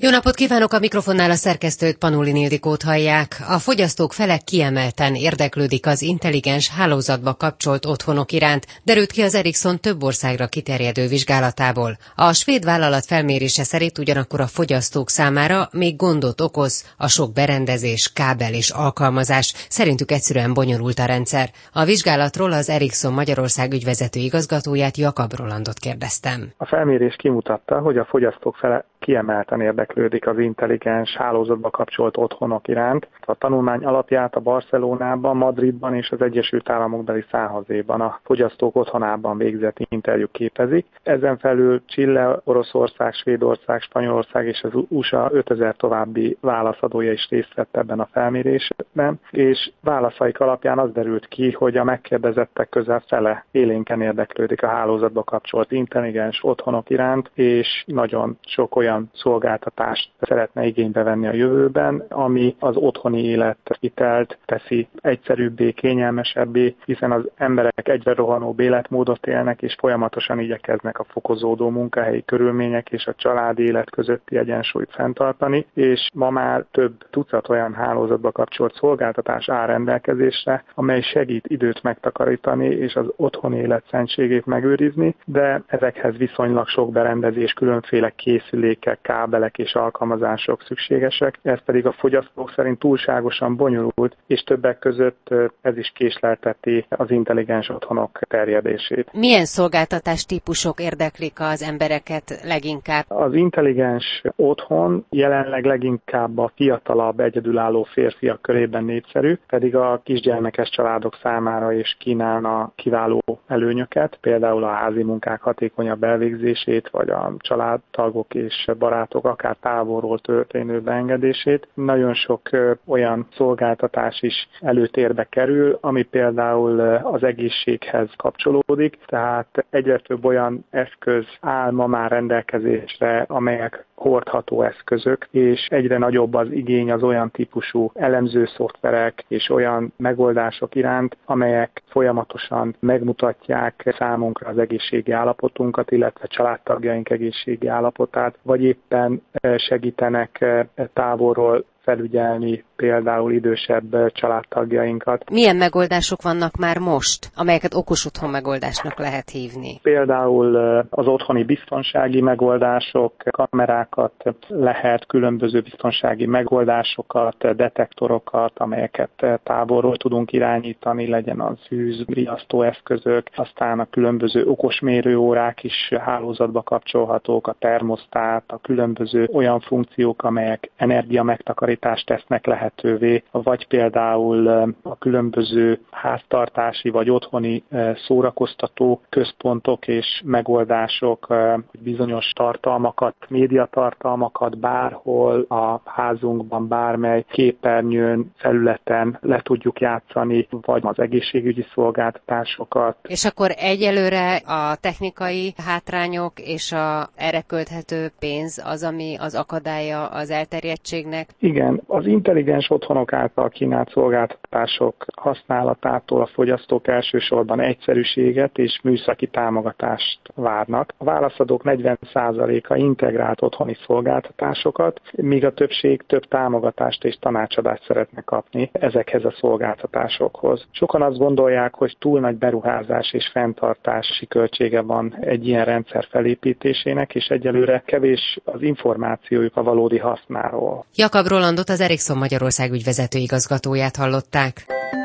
Jó napot kívánok, a mikrofonnál a szerkesztőt, Panulin Ildikót hallják. A fogyasztók fele kiemelten érdeklődik az intelligens hálózatba kapcsolt otthonok iránt, derült ki az Ericsson több országra kiterjedő vizsgálatából. A svéd vállalat felmérése szerint ugyanakkor a fogyasztók számára még gondot okoz a sok berendezés, kábel és alkalmazás, szerintük egyszerűen bonyolult a rendszer. A vizsgálatról az Ericsson Magyarország ügyvezető igazgatóját, Jakab Rolandot kérdeztem. A felmérés kimutatta, hogy a fogyasztók fele kiemelten érdeklődik az intelligens hálózatba kapcsolt otthonok iránt. A tanulmány alapját a Barcelonában, Madridban és az Egyesült Államokbeli San-Joséban a fogyasztók otthonában végzett interjúk képezik. Ezen felül Chile, Oroszország, Svédország, Spanyolország és az USA 5000 további válaszadója is részt vett ebben a felmérésben, és válaszaik alapján az derült ki, hogy a megkérdezettek közel fele élénken érdeklődik a hálózatba kapcsolt intelligens otthonok iránt, és nagyon sok olyan szolgáltatást szeretne igénybe venni a jövőben, ami az otthoni életvitelt teszi egyszerűbbé, kényelmesebbé, hiszen az emberek egyre rohanóbb életmódot élnek, és folyamatosan igyekeznek a fokozódó munkahelyi körülmények és a családi élet közötti egyensúlyt fenntartani, és ma már több tucat olyan hálózatba kapcsolt szolgáltatás áll rendelkezésre, amely segít időt megtakarítani és az otthoni élet szentségét megőrizni, de ezekhez viszonylag sok berendezés, különféle készülék, kábelek és alkalmazások szükségesek, ez pedig a fogyasztók szerint túlságosan bonyolult, és többek között ez is késlelteti az intelligens otthonok terjedését. Milyen szolgáltatás típusok érdeklik az embereket leginkább? Az intelligens otthon jelenleg leginkább a fiatalabb, egyedülálló férfiak körében népszerű, pedig a kisgyermekes családok számára is kínálna kiváló előnyöket, például a házi munkák hatékonyabb elvégzését, vagy a családtagok és barátok akár távolról történő beengedését. Nagyon sok olyan szolgáltatás is előtérbe kerül, ami például az egészséghez kapcsolódik, tehát egyre több olyan eszköz áll ma már rendelkezésre, amelyek hordható eszközök, és egyre nagyobb az igény az olyan típusú elemző szoftverek és olyan megoldások iránt, amelyek folyamatosan megmutatják számunkra az egészségi állapotunkat, illetve családtagjaink egészségi állapotát, vagy éppen segítenek távolról felügyelni például idősebb családtagjainkat. Milyen megoldások vannak már most, amelyeket okos otthon megoldásnak lehet hívni? Például az otthoni biztonsági megoldások, kamerákat lehet, különböző biztonsági megoldásokat, detektorokat, amelyeket távolról tudunk irányítani, legyen az szűz, riasztó eszközök, aztán a különböző okos mérőórák is hálózatba kapcsolhatók, a termosztát, a különböző olyan funkciók, amelyek energia megtakarítást tesznek lehetővé, vagy például a különböző háztartási vagy otthoni szórakoztató központok és megoldások, hogy bizonyos tartalmakat, médiatartalmakat bárhol a házunkban, bármely képernyőn, felületen le tudjuk játszani, vagy az egészségügyi szolgáltatásokat. És akkor egyelőre a technikai hátrányok és a erre költhető pénz az, ami az akadálya az elterjedtségnek? Igen, az intelligens otthonok által kínált szolgáltatások használatától a fogyasztók elsősorban egyszerűséget és műszaki támogatást várnak. A válaszadók 40%-a integrált otthoni szolgáltatásokat, míg a többség több támogatást és tanácsadást szeretne kapni ezekhez a szolgáltatásokhoz. Sokan azt gondolják, hogy túl nagy beruházás és fenntartási költsége van egy ilyen rendszer felépítésének, és egyelőre kevés az információjuk a valódi hasznáról. Jakab Rolandot, az Ericsson Magyarország ügyvezető igazgatóját hallották.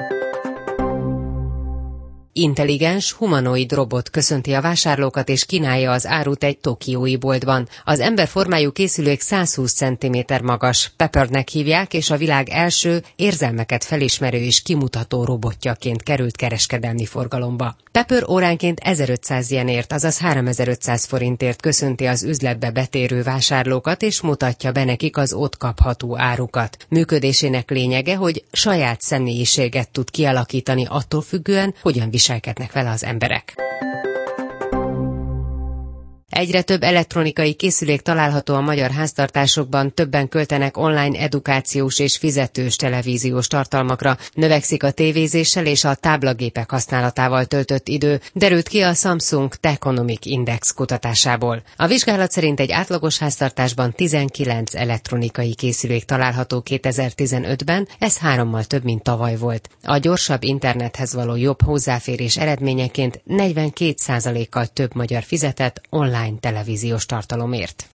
Intelligens, humanoid robot köszönti a vásárlókat és kínálja az árut egy tokiói boltban. Az emberformájú készülék 120 cm magas, Peppernek hívják, és a világ első érzelmeket felismerő és kimutató robotjaként került kereskedelmi forgalomba. Pepper óránként 1500 jenért, azaz 3500 forintért köszönti az üzletbe betérő vásárlókat, és mutatja be nekik az ott kapható árukat. Működésének lényege, hogy saját személyiséget tud kialakítani attól függően, hogyan viselkednek vele az emberek. Egyre több elektronikai készülék található a magyar háztartásokban, többen költenek online edukációs és fizetős televíziós tartalmakra, növekszik a tévézéssel és a táblagépek használatával töltött idő, derült ki a Samsung Techonomic Index kutatásából. A vizsgálat szerint egy átlagos háztartásban 19 elektronikai készülék található 2015-ben, ez 3-mal több, mint tavaly volt. A gyorsabb internethez való jobb hozzáférés eredményeként 42%-kal több magyar fizetett online televíziós tartalomért.